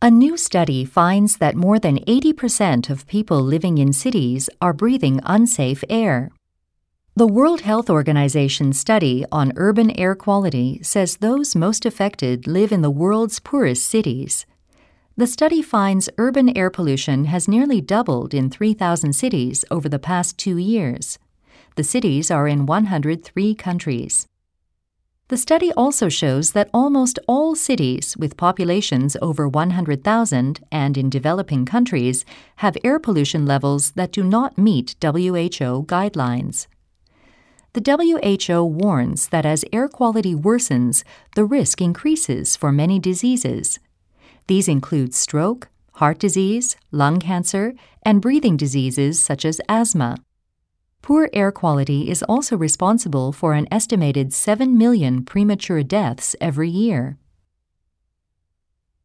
A new study finds that more than 80% of people living in cities are breathing unsafe air. The World Health Organization study on urban air quality says those most affected live in the world's poorest cities. The study finds urban air pollution has nearly doubled in 3,000 cities over the past 2 years. The cities are in 103 countries. The study also shows that almost all cities with populations over 100,000 and in developing countries have air pollution levels that do not meet WHO guidelines. The WHO warns that as air quality worsens, the risk increases for many diseases. These include stroke, heart disease, lung cancer, and breathing diseases such as asthma. Poor air quality is also responsible for an estimated 7 million premature deaths every year.